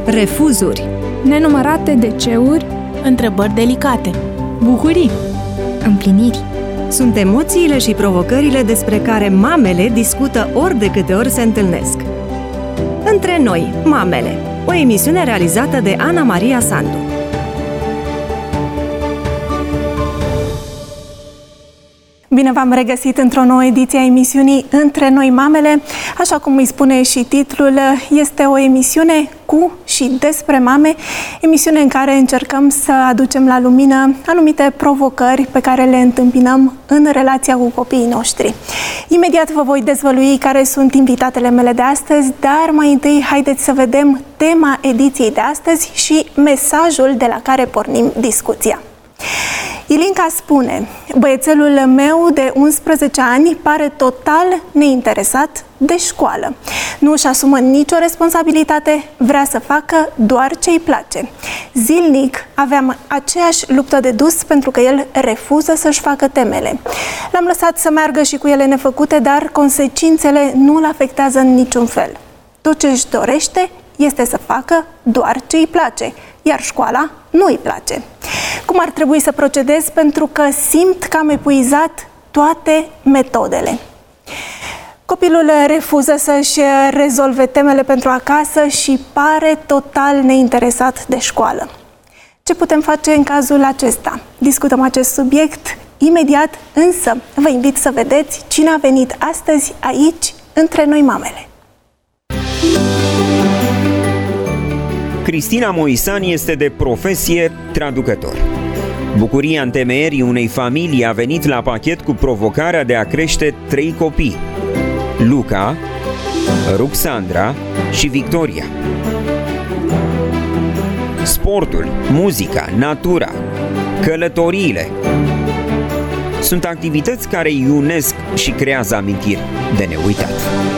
refuzuri, nenumărate DC-uri, întrebări delicate, bucurii, împliniri. sunt emoțiile și provocările despre care mamele discută ori de câte ori se întâlnesc. Între noi, mamele, o emisiune realizată de Ana Maria Sandu. Bine v-am regăsit într-o nouă ediție a emisiunii Între noi mamele. Așa cum îi spune și titlul, este o emisiune cu și despre mame, emisiune în care încercăm să aducem la lumină anumite provocări pe care le întâmpinăm în relația cu copiii noștri. Imediat vă voi dezvălui care sunt invitatele mele de astăzi, dar mai întâi haideți să vedem tema ediției de astăzi și mesajul de la care pornim discuția. Ilinca spune: băiețelul meu de 11 ani pare total neinteresat de școală. Nu își asumă nicio responsabilitate, vrea să facă doar ce îi place. Zilnic aveam aceeași luptă de dus pentru că el refuză să-și facă temele. L-am lăsat să meargă și cu ele nefăcute, dar consecințele nu îl afectează în niciun fel. Tot ce își dorește este să facă doar ce îi place, iar școala nu îi place. Cum ar trebui să procedez pentru că simt că am epuizat toate metodele? Copilul refuză să-și rezolve temele pentru acasă și pare total neinteresat de școală. Ce putem face în cazul acesta? Discutăm acest subiect imediat, însă vă invit să vedeți cine a venit astăzi aici, între noi mamele. Cristina Moisan este de profesie traducător. Bucuria întemeierii unei familii a venit la pachet cu provocarea de a crește 3 copii: Luca, Ruxandra și Victoria. Sportul, muzica, natura, călătoriile sunt activități care îi unesc și creează amintiri de neuitat.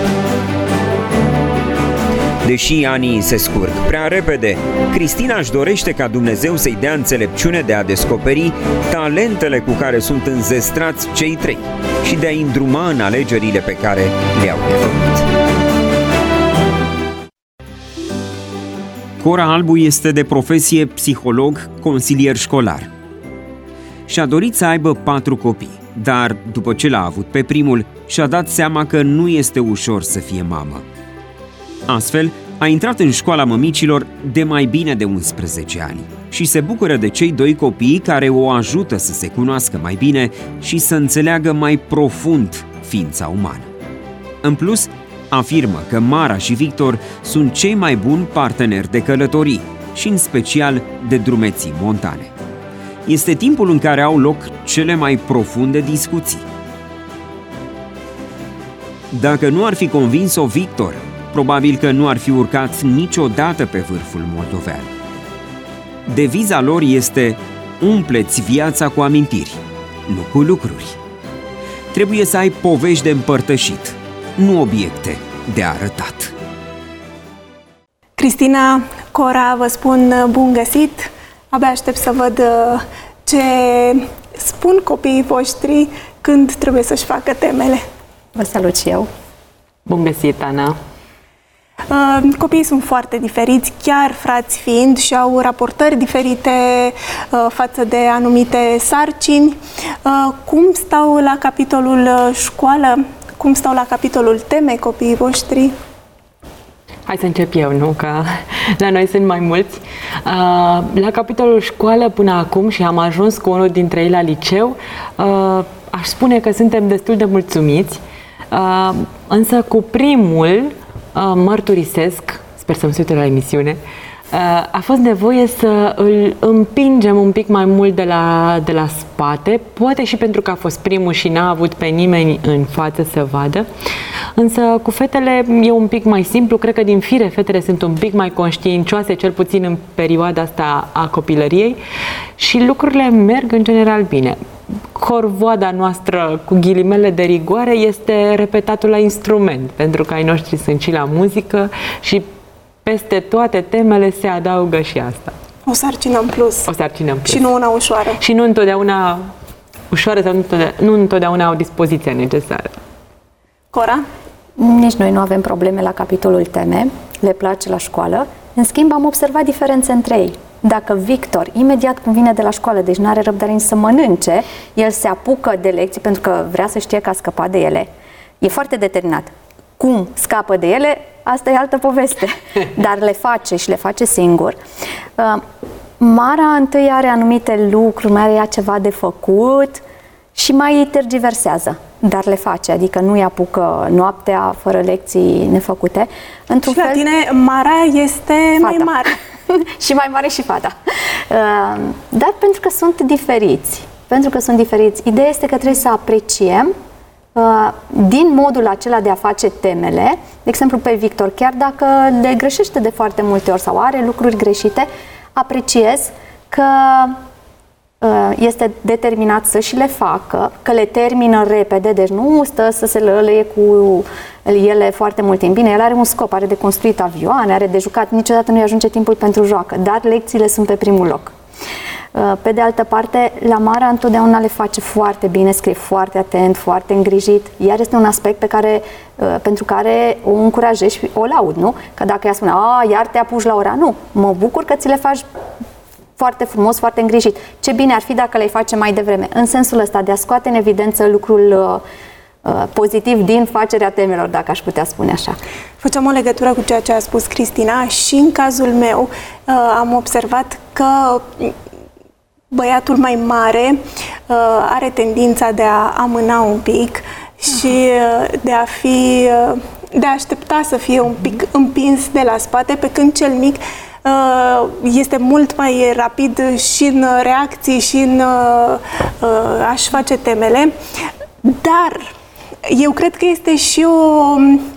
Deși anii se scurg prea repede, Cristina își dorește ca Dumnezeu să-i dea înțelepciune de a descoperi talentele cu care sunt înzestrați cei 3 și de a-i îndruma în alegerile pe care le-au de făcut. Cora Albu este de profesie psiholog, consilier școlar. Și-a dorit să aibă 4 copii, dar după ce l-a avut pe primul, și-a dat seama că nu este ușor să fie mamă. Astfel, a intrat în școala mămicilor de mai bine de 11 ani și se bucură de cei 2 copii care o ajută să se cunoască mai bine și să înțeleagă mai profund ființa umană. În plus, afirmă că Mara și Victor sunt cei mai buni parteneri de călătorii și în special de drumeții montane. Este timpul în care au loc cele mai profunde discuții. Dacă nu ar fi convins-o Victor, probabil că nu ar fi urcat niciodată pe vârful moldovean. Deviza lor este: umpleți viața cu amintiri, nu cu lucruri. Trebuie să ai povești de împărtășit, nu obiecte de arătat. Cristina, Cora, vă spun bun găsit. Abia aștept să văd ce spun copiii voștri când trebuie să-și facă temele. Vă salut și eu. Bun găsit, Ana! Copiii sunt foarte diferiți, chiar frați fiind, și au raportări diferite față de anumite sarcini. Cum stau la capitolul școală? Cum stau la capitolul teme copiii voștri? Hai să încep eu, nu? Că la noi sunt mai mulți. La capitolul școală până acum, și am ajuns cu unul dintre ei la liceu, aș spune că suntem destul de mulțumiți, însă cu primul mărturisesc, sper să-mi uite la emisiune, a fost nevoie să îl împingem un pic mai mult de la spate, poate și pentru că a fost primul și n-a avut pe nimeni în față să vadă, însă cu fetele e un pic mai simplu, cred că din fire fetele sunt un pic mai conștiincioase, cel puțin în perioada asta a copilăriei, și lucrurile merg în general bine. Corvoada noastră, cu ghilimele de rigoare, este repetatul la instrument, pentru că ai noștri sunt și la muzică și peste toate temele se adaugă și asta. O sarcină în plus. O sarcină în plus. Și nu una ușoară. Și nu întotdeauna ușoară sau nu întotdeauna au dispoziția necesară. Cora? Nici noi nu avem probleme la capitolul teme, le place la școală, În schimb, am observat diferențe între ei. Dacă Victor, imediat când vine de la școală, deci nu are răbdare nici să mănânce, el se apucă de lecții pentru că vrea să știe că a scăpat de ele. E foarte determinat. Cum scapă de ele, asta e altă poveste. Dar le face și le face singur. Mara întâi are anumite lucruri, mai are ea ceva de făcut și mai tergiversează, dar le face, adică nu îi apucă noaptea fără lecții nefăcute. Într-un fel, la tine Mara este fata. Mai mare. Și mai mare și fata. Dar pentru că sunt diferiți. Pentru că sunt diferiți. Ideea este că trebuie să apreciem din modul acela de a face temele, de exemplu pe Victor, chiar dacă le greșește de foarte multe ori sau are lucruri greșite, apreciez că este determinat să și le facă, că le termină repede, deci nu stă să se lălăie cu ele foarte mult timp. Bine, el are un scop, are de construit avioane, are de jucat, niciodată nu-i ajunge timpul pentru joacă, dar lecțiile sunt pe primul loc. Pe de altă parte, la Mara întotdeauna le face foarte bine, scrie foarte atent, foarte îngrijit, iar este un aspect pentru care o încurajez și o laud, nu? Că dacă ea spune, iar te apuci la ora, nu, mă bucur că ți le faci foarte frumos, foarte îngrijit. Ce bine ar fi dacă le-ai face mai devreme, în sensul ăsta de a scoate în evidență lucrul pozitiv din facerea temelor, dacă aș putea spune așa. Făceam o legătură cu ceea ce a spus Cristina și în cazul meu am observat că băiatul mai mare are tendința de a amâna un pic și de a aștepta să fie un pic împins de la spate, pe când cel mic este mult mai rapid și în reacții și în a-și face temele, dar eu cred că este și o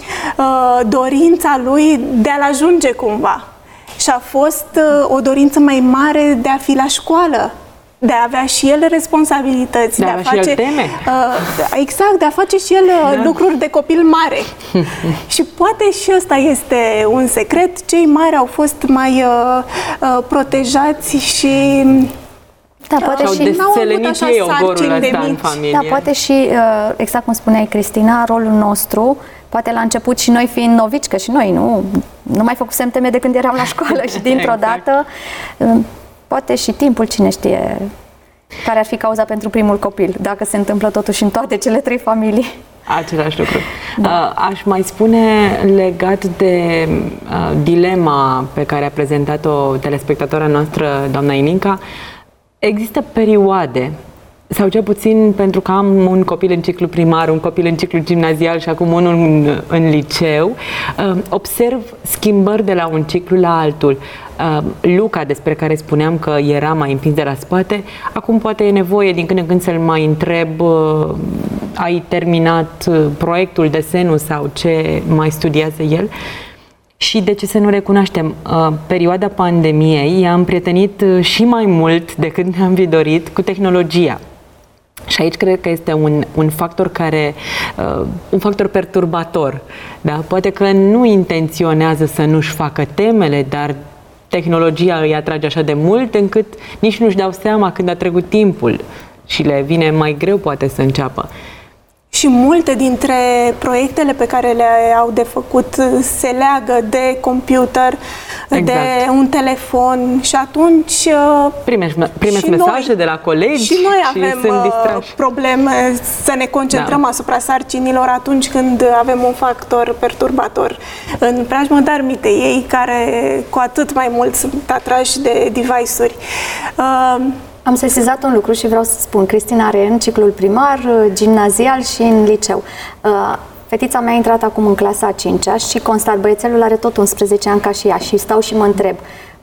dorința lui de a-l ajunge cumva. Și a fost o dorință mai mare de a fi la școală, de a avea și el responsabilități, de a face și el teme. Exact, de a face și el lucruri de copil mare. Și poate și ăsta este un secret. Cei mari au fost mai protejați și poate și n-au avut așa sarcini de mici. În familie. Da, poate și, exact cum spuneai, Cristina, rolul nostru, poate la început și noi fiind novici, că și noi nu mai făcusem teme de când eram la școală și dintr-o dată, poate și timpul, cine știe, care ar fi cauza pentru primul copil, dacă se întâmplă totuși în toate cele 3 familii. Același lucru. Da. Aș mai spune, legat de dilema pe care a prezentat-o telespectatora noastră, doamna Ilinca, există perioade, sau cel puțin pentru că am un copil în ciclu primar, un copil în ciclu gimnazial și acum unul în liceu, observ schimbări de la un ciclu la altul. Luca, despre care spuneam că era mai împins de la spate, acum poate e nevoie din când în când să-l mai întreb, ai terminat proiectul, desenul sau ce mai studiază el? Și de ce să nu recunoaștem, perioada pandemiei i-a împrietenit și mai mult decât ne-am fi dorit cu tehnologia. Și aici cred că este un factor un factor perturbator. Da? Poate că nu intenționează să nu-și facă temele, dar tehnologia îi atrage așa de mult încât nici nu-și dau seama când a trecut timpul și le vine mai greu poate să înceapă. Și multe dintre proiectele pe care le-au de făcut se leagă de computer, exact, de un telefon și atunci primești mesaje de la colegi și noi avem probleme să ne concentrăm asupra sarcinilor atunci când avem un factor perturbator în preajmă, dar mite ei care cu atât mai mult sunt atrași de device-uri. Am sesizat un lucru și vreau să spun. Cristina are în ciclul primar, gimnazial și în liceu. Fetița mea a intrat acum în clasa a 5-a și constat, băiețelul are tot 11 ani ca și ea și stau și mă întreb,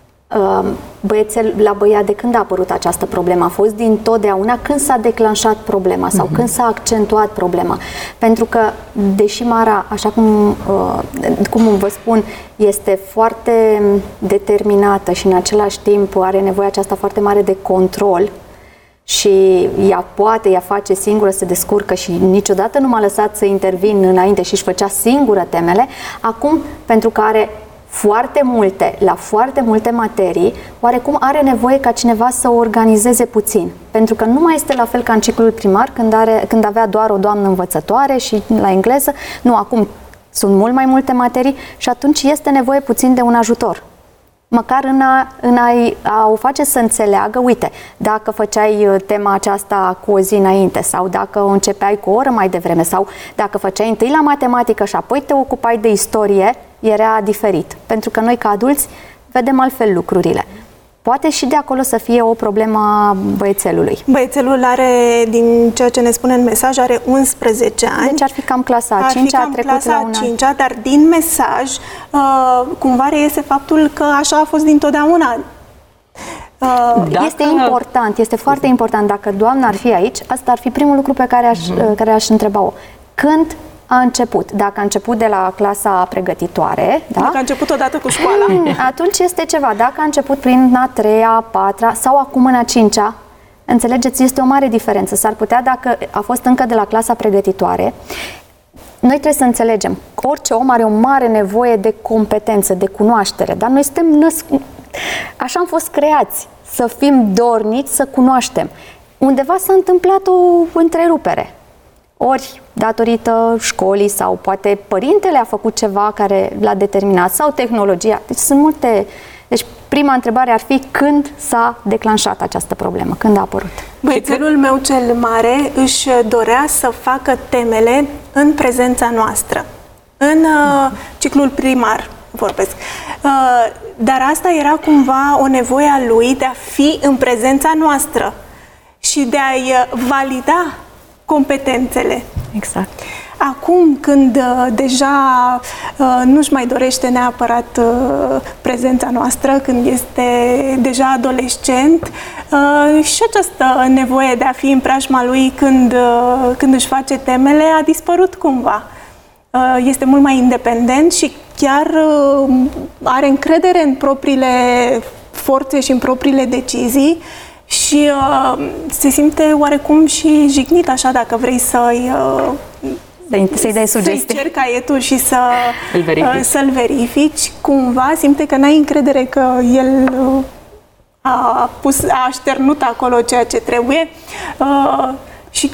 la băiat de când a apărut această problemă? A fost din totdeauna? Când s-a declanșat problema sau când s-a accentuat problema? Pentru că, deși Mara, așa cum vă spun, este foarte determinată și în același timp are nevoie aceasta foarte mare de control și ea face singură, se descurcă și niciodată nu m-a lăsat să intervin înainte și își făcea singură temele, acum, pentru că are la foarte multe materii, oarecum are nevoie ca cineva să o organizeze puțin. Pentru că nu mai este la fel ca în ciclul primar, când avea doar o doamnă învățătoare și la engleză. Nu, acum sunt mult mai multe materii și atunci este nevoie puțin de un ajutor. Măcar în a o face să înțeleagă, uite, dacă făceai tema aceasta cu o zi înainte sau dacă o începeai cu o oră mai devreme sau dacă făceai întâi la matematică și apoi te ocupai de istorie, era diferit. Pentru că noi ca adulți vedem altfel lucrurile. Poate și de acolo să fie o problemă a băiețelului. Băiețelul are, din ceea ce ne spune în mesaj, are 11 ani. Deci ar fi cam clasa a 5-a, a trecut la un an. Dar din mesaj cumva reiese faptul că așa a fost dintotdeauna. Este important, este foarte important. Dacă doamna ar fi aici, asta ar fi primul lucru pe care aș întreba-o. Când a început? Dacă a început de la clasa pregătitoare, da? Dacă a început odată cu școala. Atunci este ceva. Dacă a început prin a 3-a, a 4-a sau acum în a 5-a, înțelegeți, este o mare diferență. S-ar putea, dacă a fost încă de la clasa pregătitoare, noi trebuie să înțelegem. Orice om are o mare nevoie de competență, de cunoaștere, dar noi suntem așa am fost creați, să fim dornici, să cunoaștem. Undeva s-a întâmplat o întrerupere. Ori datorită școlii sau poate părintele a făcut ceva care l-a determinat sau tehnologia. Deci sunt multe. Deci prima întrebare ar fi când s-a declanșat această problemă, când a apărut. Băiețelul meu cel mare își dorea să facă temele în prezența noastră, în ciclul primar vorbesc. Dar asta era cumva o nevoie a lui de a fi în prezența noastră și de a-i valida competențele. Exact. Acum, când deja nu-și mai dorește neapărat prezența noastră, când este deja adolescent, și această nevoie de a fi în preajma lui când își face temele a dispărut cumva. Este mult mai independent și chiar are încredere în propriile forțe și în propriile decizii și se simte oarecum și jignit, așa, dacă vrei să-i dai sugestii. Să-i ceri caietul și să-l verifici, cumva simte că n-ai încredere că el a așternut acolo ceea ce trebuie și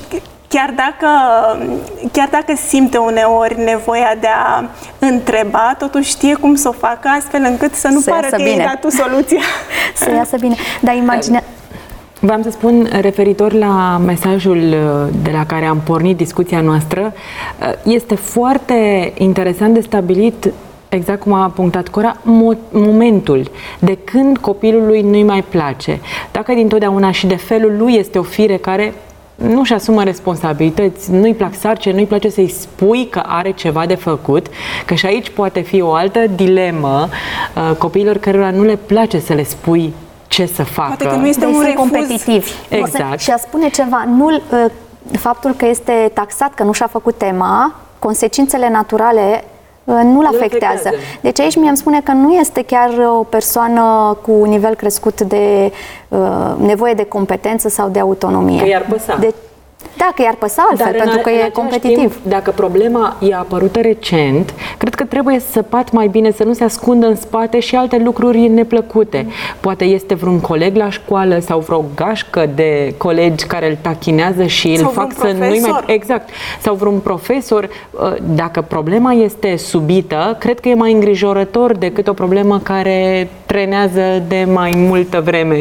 chiar dacă simte uneori nevoia de a întreba, totuși știe cum să o facă astfel încât să nu pară că i-ai dat tu soluția. Să iasă bine. Dar imagine... V-am să spun, referitor la mesajul de la care am pornit discuția noastră, este foarte interesant de stabilit, exact cum a punctat Cora, momentul de când copilului nu-i mai place. Dacă dintotdeauna și de felul lui este o fire care nu-și asumă responsabilități, nu-i plac sarcini, nu-i place să-i spui că are ceva de făcut, că și aici poate fi o altă dilemă copiilor cărora nu le place să le spui ce să facă. Poate că nu este un refuz competitiv. Exact. Și a spune ceva, faptul că este taxat, că nu și-a făcut tema, consecințele naturale nu-l afectează. Deci aici mi-am spune că nu este chiar o persoană cu un nivel crescut de nevoie de competență sau de autonomie. Că i-ar păsa. Da, că i-ar păsa altfel, pentru că e competitiv. Timp, dacă problema e apărută recent, cred că trebuie să săpat mai bine, să nu se ascundă în spate și alte lucruri neplăcute. Poate este vreun coleg la școală sau vreo gașcă de colegi care îl tachinează și îl fac să nu-i mai... Exact. Sau vreun profesor. Dacă problema este subită, cred că e mai îngrijorător decât o problemă care trenează de mai multă vreme.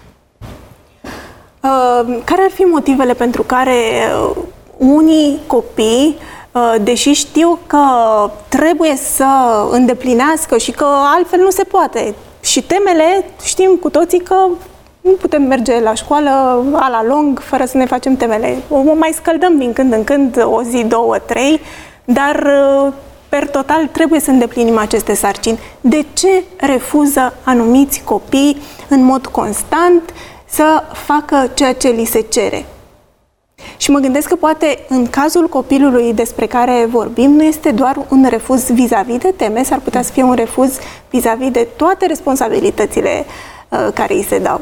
Care ar fi motivele pentru care unii copii, deși știu că trebuie să îndeplinească și că altfel nu se poate, și temele, știm cu toții că nu putem merge la școală a la lung fără să ne facem temele. O mai scăldăm din când în când, o zi, 2, 3, dar per total trebuie să îndeplinim aceste sarcini. De ce refuză anumiți copii în mod constant să facă ceea ce li se cere? Și mă gândesc că poate în cazul copilului despre care vorbim nu este doar un refuz vis-a-vis de teme, s-ar putea să fie un refuz vis-a-vis de toate responsabilitățile care îi se dau.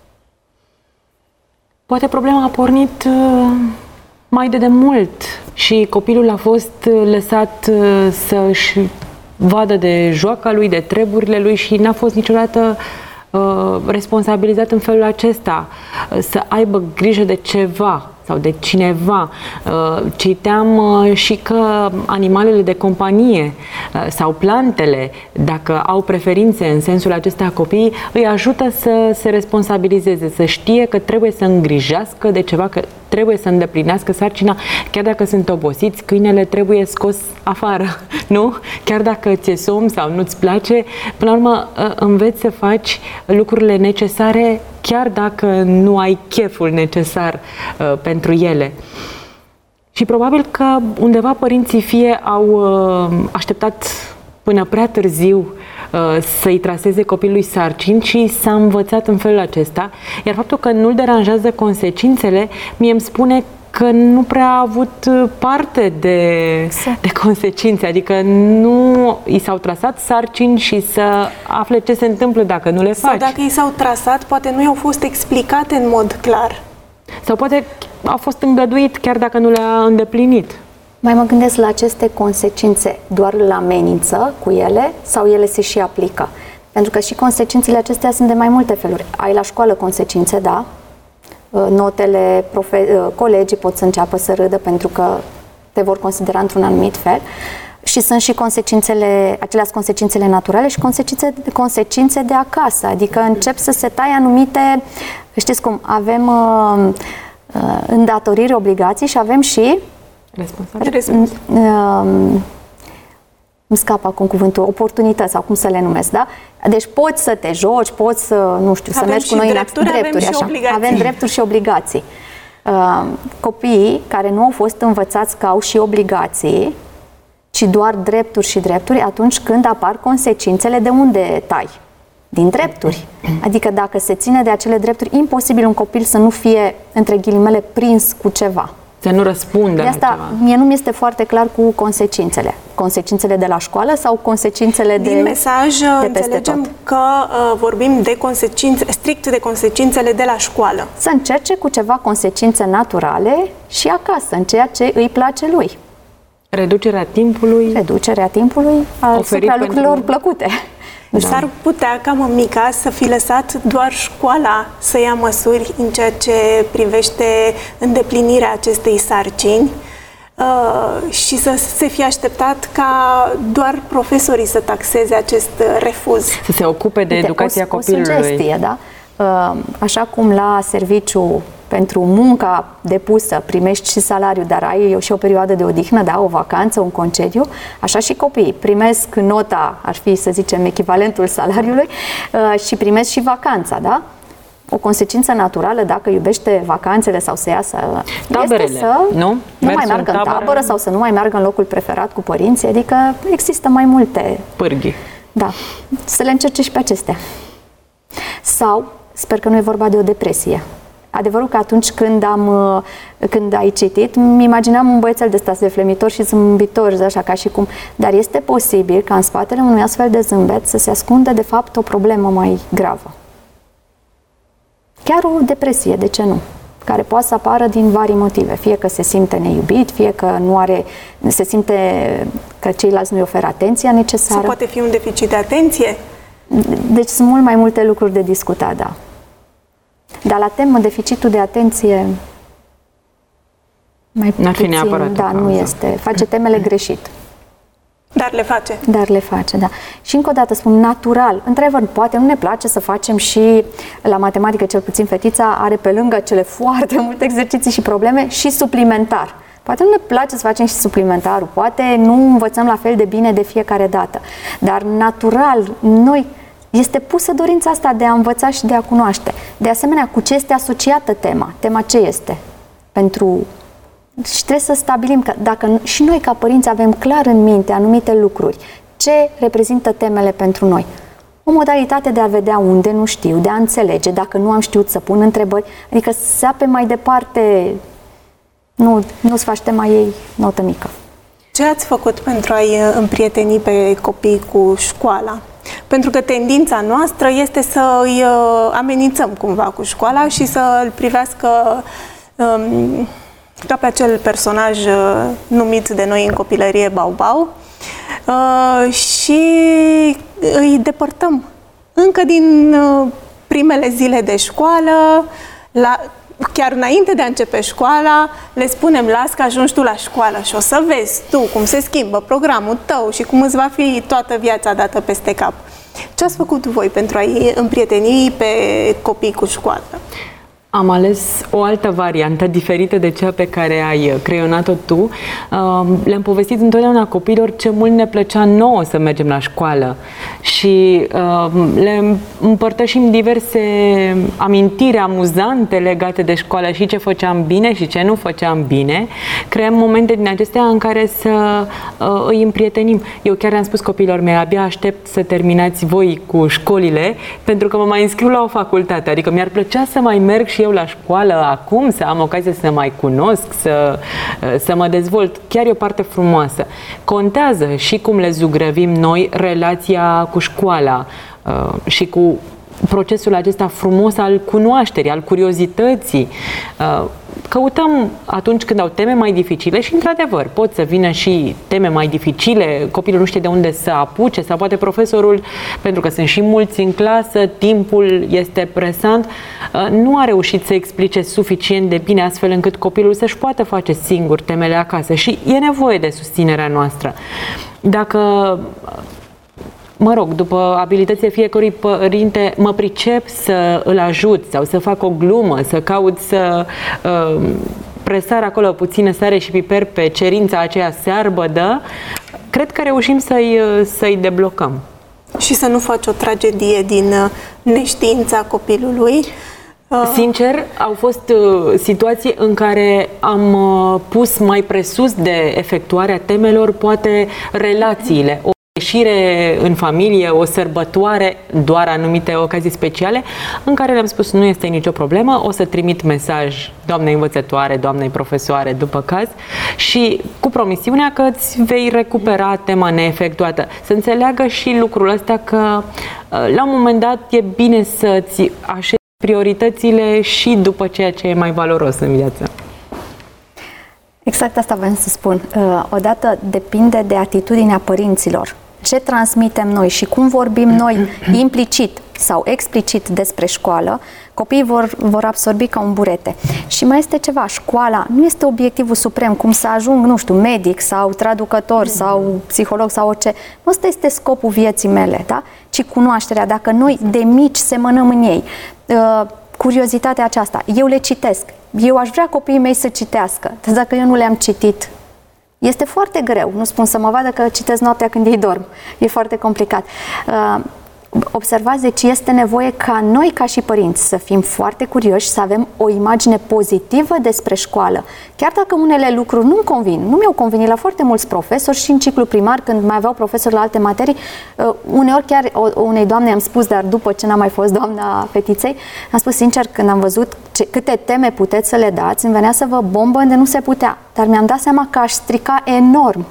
Poate problema a pornit mai de demult și copilul a fost lăsat să-și vadă de joaca lui, de treburile lui și n-a fost niciodată responsabilizat în felul acesta, să aibă grijă de ceva. sau de cineva. Citeam și că animalele de companie sau plantele, dacă au preferințe în sensul acesta copiii, îi ajută să se responsabilizeze, să știe că trebuie să îngrijească de ceva, că trebuie să îndeplinească sarcina, chiar dacă sunt obosiți, câinele trebuie scos afară, nu? Chiar dacă ți-e somn sau nu-ți place, până la urmă înveți să faci lucrurile necesare, chiar dacă nu ai cheful necesar pentru ele. Și probabil că undeva părinții fie au așteptat până prea târziu să-i traseze copilului sarcini și s-a învățat în felul acesta, iar faptul că nu-l deranjează consecințele, mie îmi spune că nu prea a avut parte de consecințe, adică nu i s-au trasat sarcini și să afle ce se întâmplă dacă nu le faci. Sau dacă i s-au trasat, poate nu i-au fost explicate în mod clar. Sau poate a fost îngăduit chiar dacă nu le-a îndeplinit. Mai mă gândesc la aceste consecințe, doar îl amenință cu ele sau ele se și aplică? Pentru că și consecințele acestea sunt de mai multe feluri. Ai la școală consecințe, da, notele, colegii pot să înceapă să râdă pentru că te vor considera într-un anumit fel. Și sunt și aceleași consecințele naturale și consecințe de acasă. Adică încep să se taie anumite, știți cum, avem îndatoriri, obligații și avem și îmi scapă acum cuvântul, oportunități sau cum să le numesc, da? Deci poți să te joci, poți să, nu știu, să mergi cu noi în drepturi, așa. Avem drepturi și obligații. Copiii care nu au fost învățați că au și obligații, ci doar drepturi și drepturi, atunci când apar consecințele, de unde tai? Din drepturi. Adică dacă se ține de acele drepturi, imposibil un copil să nu fie, între ghilimele, prins cu ceva. Să nu răspundă de asta, la ceva. Mie nu mi-este foarte clar cu consecințele. Consecințele de la școală sau consecințele din mesaj de înțelegem că vorbim de consecințe, strict de consecințele de la școală. Să încerce cu ceva consecințe naturale și acasă, în ceea ce îi place lui. Reducerea timpului asupra lucrurilor plăcute. Da. S-ar putea ca mămica să fi lăsat doar școala să ia măsuri în ceea ce privește îndeplinirea acestei sarcini și să se fie așteptat ca doar profesorii să taxeze acest refuz. Să se ocupe de educația copilului. O sugestie, da? Așa cum la serviciu pentru munca depusă primești și salariu, dar ai și o perioadă de odihnă, da, o vacanță, un concediu, așa și copiii primesc nota, ar fi, să zicem, echivalentul salariului și primesc și vacanța, da? O consecință naturală, dacă iubește vacanțele sau să iasă, este să nu mai meargă în tabără sau să nu mai meargă în locul preferat cu părinții, adică există mai multe pârghii. Da, să le încerce și pe acestea. Sau, sper că nu e vorba de o depresie. Adevărul că atunci când ai citit, îmi imaginam un băiețel de ăsta flemitor și zâmbitor, așa ca și cum. Dar este posibil ca în spatele unui astfel de zâmbet să se ascundă de fapt o problemă mai gravă. Chiar o depresie, de ce nu? Care poate să apară din vari motive. Fie că se simte neiubit, fie că se simte că ceilalți nu-i oferă atenția necesară. Sau poate fi un deficit de atenție? Deci sunt mult mai multe lucruri de discutat, da. Dar la temă deficitul de atenție mai n-ar fi neapărat, da, nu este. Face temele greșit. Dar le face. Dar le face, da. Și încă o dată spun, natural. Într-adevăr, poate nu ne place să facem și la matematică, cel puțin fetița are pe lângă cele foarte multe exerciții și probleme și suplimentar. Poate nu ne place să facem și suplimentarul, poate nu învățăm la fel de bine de fiecare dată. Dar natural, noi este pusă dorința asta de a învăța și de a cunoaște. De asemenea, cu ce este asociată tema? Tema ce este? Și trebuie să stabilim că dacă și noi ca părinți avem clar în minte anumite lucruri, ce reprezintă temele pentru noi? O modalitate de a vedea unde nu știu, de a înțelege, dacă nu am știut să pun întrebări, adică să ape mai departe, nu-ți faci tema ei notă mică. Ce ați făcut pentru a-i împrieteni pe copii cu școala? Pentru că tendința noastră este să îi amenințăm cumva cu școala și să îl privească ca pe acel personaj numit de noi în copilărie Bau-Bau și îi depărtăm încă din primele zile de școală chiar înainte de a începe școala, le spunem, las că ajungi tu la școală și o să vezi tu cum se schimbă programul tău și cum îți va fi toată viața dată peste cap. Ce ați făcut voi pentru a-i împrieteni pe copii cu școala? Am ales o altă variantă diferită de cea pe care ai creionat-o tu. Le-am povestit întotdeauna copiilor ce mult ne plăcea nouă să mergem la școală și le împărtășim diverse amintiri amuzante legate de școală și ce făceam bine și ce nu făceam bine. Creăm momente din acestea în care să îi împrietenim. Eu chiar am spus copiilor mei, abia aștept să terminați voi cu școlile pentru că mă mai înscriu la o facultate. Adică mi-ar plăcea să mai merg și eu la școală acum, să am ocazie să mai cunosc, să mă dezvolt. Chiar e o parte frumoasă. Contează și cum le zugrăvim noi relația cu școala și cu procesul acesta frumos al cunoașterii, al curiozității. Căutăm atunci când au teme mai dificile și, într-adevăr, pot să vină și teme mai dificile, copilul nu știe de unde să apuce sau poate profesorul, pentru că sunt și mulți în clasă, timpul este presant, nu a reușit să explice suficient de bine astfel încât copilul să-și poată face singur temele acasă și e nevoie de susținerea noastră. Dacă după abilitățile fiecărui părinte, mă pricep să îl ajut sau să fac o glumă, să caut să presar acolo puțină sare și piper pe cerința aceea searbădă, cred că reușim să-i deblocăm. Și să nu faci o tragedie din neștiința copilului. Sincer, au fost situații în care am pus mai presus de efectuarea temelor, poate relațiile. Ieșire în familie, o sărbătoare, doar anumite ocazii speciale, în care le-am spus nu este nicio problemă, o să trimit mesaj doamnei învățătoare, doamnei profesoare, după caz, și cu promisiunea că îți vei recupera tema neefectuată. Să înțeleagă și lucrul ăsta că la un moment dat e bine să-ți așezi prioritățile și după ceea ce e mai valoros în viață. Exact asta vreau să spun. Odată depinde de atitudinea părinților. Ce transmitem noi și cum vorbim noi implicit sau explicit despre școală, copiii vor absorbi ca un burete. Și mai este ceva, școala nu este obiectivul suprem, cum să ajung, nu știu, medic sau traducător sau psiholog sau orice. Nu ăsta este scopul vieții mele, da? Ci cunoașterea. Dacă noi de mici semănăm în ei curiozitatea aceasta, eu le citesc, eu aș vrea copiii mei să citească, dar dacă eu nu le-am citit, este foarte greu. Nu spun să mă vadă că citesc noaptea când ei dorm. E foarte complicat. Observați, deci este nevoie ca noi, ca și părinți, să fim foarte curioși, să avem o imagine pozitivă despre școală. Chiar dacă unele lucruri nu-mi convin, nu mi-au convenit la foarte mulți profesori și în ciclu primar, când mai aveau profesori la alte materii, uneori chiar unei doamne am spus, dar după ce n-am mai fost doamna fetiței, am spus sincer, când am văzut câte teme puteți să le dați, îmi venea să vă bombă unde nu se putea. Dar mi-am dat seama că aș strica enorm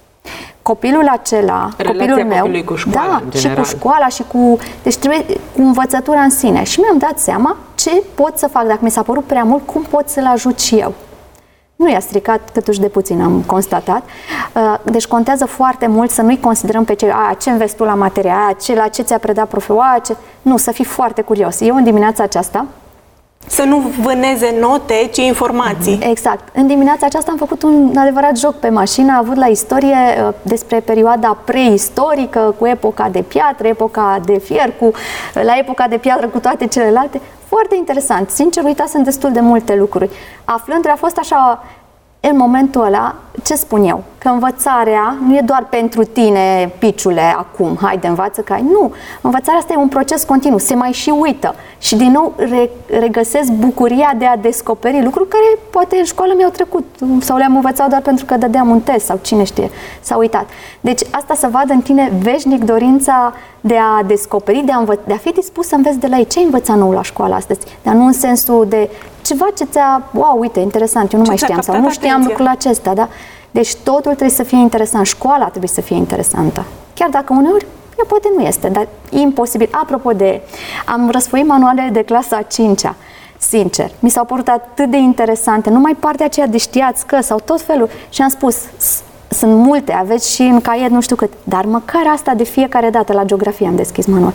copilul acela, copilul meu, cu școala, da, și cu școala și cu, deci trebuie cu învățătura în sine. Și mi-am dat seama ce pot să fac, dacă mi s-a părut prea mult, cum pot să-l ajut și eu. Nu i-a stricat câtuși de puțin, am constatat. Deci contează foarte mult să nu-i considerăm pe cei, ce înveți tu la materia, la ce ți-a predat profesorul, nu, să fii foarte curios. Eu în dimineața aceasta, să nu vâneze note, ci informații. Exact. În dimineața aceasta am făcut un adevărat joc pe mașină, am avut la istorie despre perioada preistorică, cu epoca de piatră, epoca de fier, la epoca de piatră cu toate celelalte. Foarte interesant. Sincer, uitasem destul de multe lucruri. Aflând, a fost așa, în momentul ăla, ce spun eu? Că învățarea nu e doar pentru tine, piciule, acum, haide, învață că ai. Nu, învățarea asta e un proces continuu, se mai și uită. Și din nou regăsesc bucuria de a descoperi lucruri care poate în școală mi-au trecut sau le-am învățat doar pentru că dădeam un test sau cine știe, s-a uitat. Deci asta să vadă în tine veșnic dorința de a descoperi, de a fi dispus să înveți de la ei. Ce ai învățat nou la școală astăzi? Dar nu în sensul de ceva ce ți-a, wow, uite, interesant, eu nu mai știam sau nu știam lucrul acesta, da? Deci totul trebuie să fie interesant, școala trebuie să fie interesantă. Chiar dacă uneori, ea poate nu este, dar e imposibil. Apropo de, am răsfoit manualele de clasa a 5-a, sincer, mi s-au părut atât de interesante, numai partea aceea de știați că sau tot felul, și am spus, sunt multe, aveți și în caiet nu știu cât, dar măcar asta de fiecare dată la geografie am deschis manual.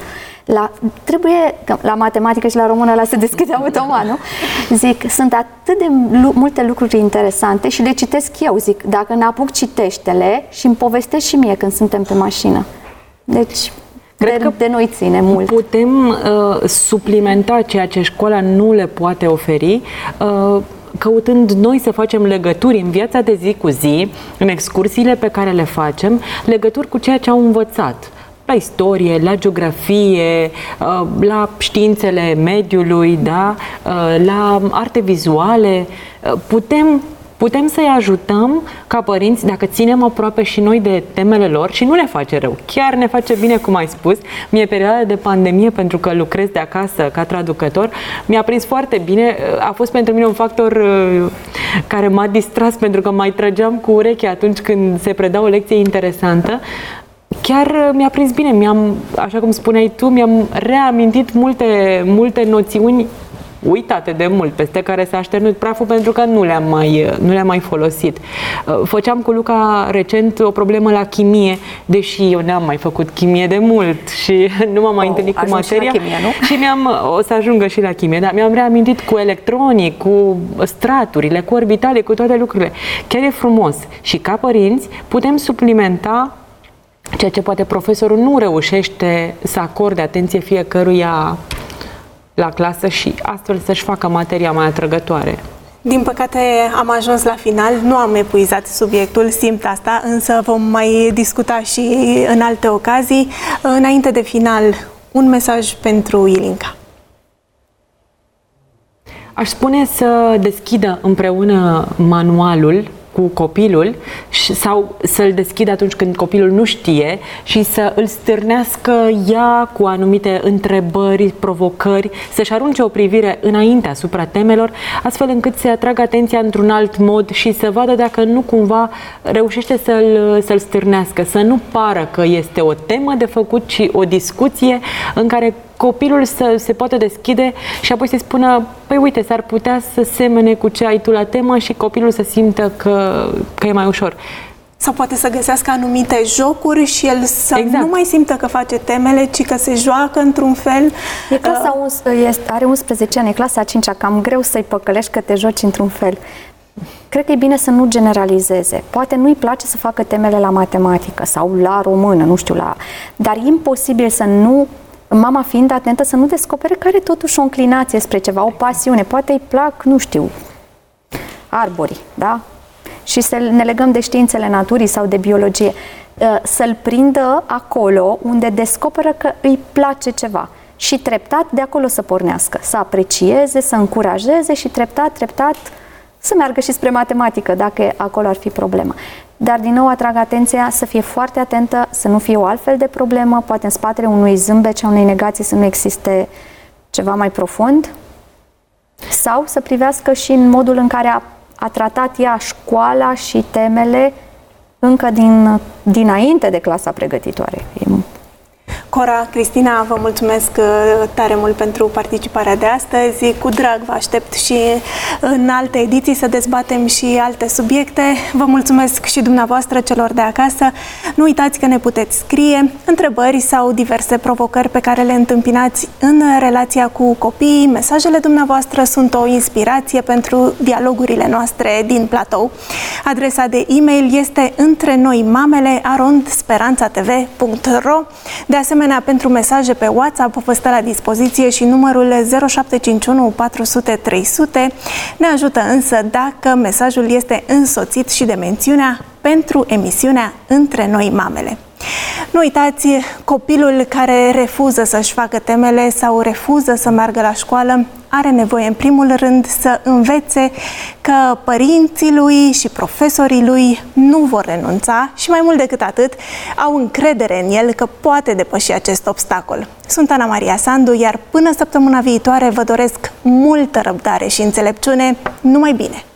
Trebuie, la matematică și la română ăla se deschide automat, nu? Zic, sunt atât de multe lucruri interesante și le citesc eu, zic, dacă n-apuc, citește-le și îmi povestești și mie când suntem pe mașină. Deci, cred că de noi ține mult. Putem suplimenta ceea ce școala nu le poate oferi, căutând noi să facem legături în viața de zi cu zi, în excursiile pe care le facem, legături cu ceea ce au învățat. La istorie, la geografie, la științele mediului, da? La arte vizuale. Putem să-i ajutăm ca părinți, dacă ținem aproape și noi de temele lor și nu le face rău. Chiar ne face bine, cum ai spus. Mie perioada de pandemie, pentru că lucrez de acasă ca traducător, mi-a prins foarte bine. A fost pentru mine un factor care m-a distras, pentru că mai trăgeam cu urechea atunci când se preda o lecție interesantă. Chiar mi-a prins bine, așa cum spuneai tu, mi-am reamintit multe noțiuni uitate de mult, peste care s-a așternut praful pentru că nu le-am mai folosit. Făceam cu Luca recent o problemă la chimie, deși eu n-am mai făcut chimie de mult și nu m-am mai întâlnit cu materia. Chimie, nu? Și o să ajungă și la chimie, dar mi-am reamintit cu electronii, cu straturile, cu orbitale, cu toate lucrurile. Chiar e frumos. Și ca părinți putem suplimenta ceea ce poate profesorul nu reușește să acorde atenție fiecăruia la clasă și astfel să-și facă materia mai atrăgătoare. Din păcate am ajuns la final, nu am epuizat subiectul, simt asta, însă vom mai discuta și în alte ocazii. Înainte de final, un mesaj pentru Ilinca. Aș spune să deschidă împreună manualul cu copilul sau să-l deschidă atunci când copilul nu știe și să îl stârnească ea cu anumite întrebări, provocări, să-și arunce o privire înainte asupra temelor, astfel încât să atragă atenția într-un alt mod și să vadă dacă nu cumva reușește să-l stârnească, să nu pară că este o temă de făcut, ci o discuție în care copilul se poate deschide și apoi să spună, păi uite, s-ar putea să semene cu ce ai tu la temă și copilul să simtă că e mai ușor. Sau poate să găsească anumite jocuri și el să nu mai simtă că face temele, ci că se joacă într-un fel. Are 11 ani, e clasa a 5-a, cam greu să-i păcălești că te joci într-un fel. Cred că e bine să nu generalizeze. Poate nu-i place să facă temele la matematică sau la română, nu știu, dar e imposibil să nu, mama fiind atentă, să nu descopere că are totuși o înclinație spre ceva, o pasiune. Poate îi plac, nu știu, arborii, da? Și să ne legăm de științele naturii sau de biologie. Să-l prindă acolo unde descoperă că îi place ceva. Și treptat de acolo să pornească, să aprecieze, să încurajeze și treptat să meargă și spre matematică, dacă acolo ar fi problema. Dar, din nou, atrag atenția să fie foarte atentă, să nu fie o altfel de problemă, poate în spatele unui zâmbet și a unei negații să nu existe ceva mai profund, sau să privească și în modul în care a tratat ea școala și temele încă dinainte de clasa pregătitoare. Cora, Cristina, vă mulțumesc tare mult pentru participarea de astăzi. Cu drag vă aștept și în alte ediții să dezbatem și alte subiecte. Vă mulțumesc și dumneavoastră, celor de acasă. Nu uitați că ne puteți scrie întrebări sau diverse provocări pe care le întâmpinați în relația cu copiii. Mesajele dumneavoastră sunt o inspirație pentru dialogurile noastre din platou. Adresa de e-mail este întrenoimamele@speranțatv.ro. De asemenea, pentru mesaje pe WhatsApp vă stă la dispoziție și numărul 0751 400 300. Ne ajută însă dacă mesajul este însoțit și de mențiunea pentru emisiunea Între Noi Mamele. Nu uitați, copilul care refuză să-și facă temele sau refuză să meargă la școală are nevoie în primul rând să învețe că părinții lui și profesorii lui nu vor renunța și mai mult decât atât au încredere în el că poate depăși acest obstacol. Sunt Ana Maria Sandu, iar până săptămâna viitoare vă doresc multă răbdare și înțelepciune. Numai bine!